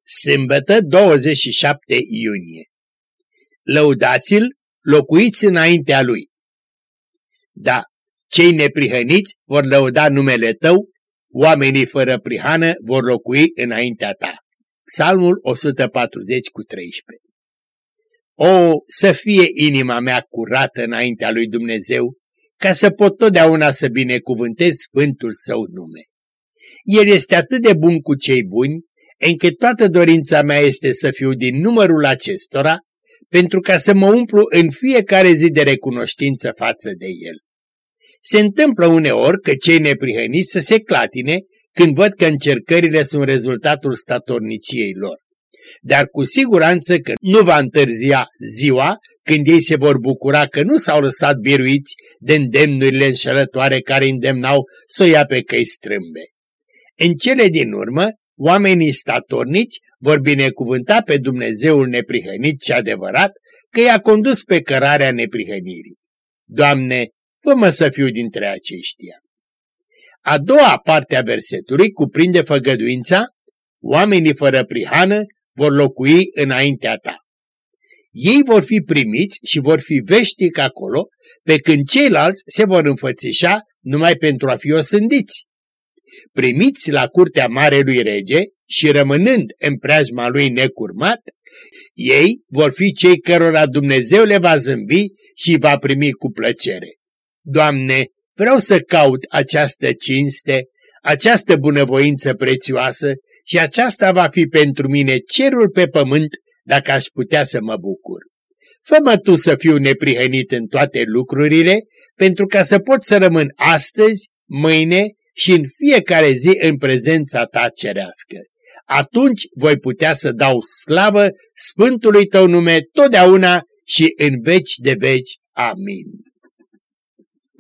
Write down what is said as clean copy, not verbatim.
Sâmbătă 27 iunie. Lăudați-l, locuiți înaintea lui. Da, cei neprihăniți vor lăuda numele tău, oamenii fără prihană vor locui înaintea ta. Psalmul 140:13. O, să fie inima mea curată înaintea lui Dumnezeu, ca să pot totdeauna să binecuvântez sfântul său nume. El este atât de bun cu cei buni, încât toată dorința mea este să fiu din numărul acestora, pentru ca să mă umplu în fiecare zi de recunoștință față de el. Se întâmplă uneori că cei neprihăniți să se clatine când văd că încercările sunt rezultatul statorniciei lor. Dar cu siguranță că nu va întârzia ziua când ei se vor bucura că nu s-au lăsat biruiți de îndemnurile înșelătoare care îndemnau să o ia pe căi strâmbe. În cele din urmă, oamenii statornici vor binecuvânta pe Dumnezeul neprihănit și adevărat că i-a condus pe cărarea neprihănirii. Doamne, fă-mă să fiu dintre aceștia. A doua parte a versetului cuprinde făgăduința: oamenii fără prihană vor locui înaintea ta. Ei vor fi primiți și vor fi veșnici acolo, pe când ceilalți se vor înfățișa numai pentru a fi osândiți. Primiți la curtea marelui rege și rămânând în preajma lui necurmat, ei vor fi cei cărora Dumnezeu le va zâmbi și va primi cu plăcere. Doamne, vreau să caut această cinste, această bunăvoință prețioasă și aceasta va fi pentru mine cerul pe pământ dacă aș putea să mă bucur. Fă-mă Tu să fiu neprihănit în toate lucrurile, pentru ca să pot să rămân astăzi, mâine și în fiecare zi în prezența Ta cerească. Atunci voi putea să dau slavă Sfântului Tău nume totdeauna și în veci de veci. Amin.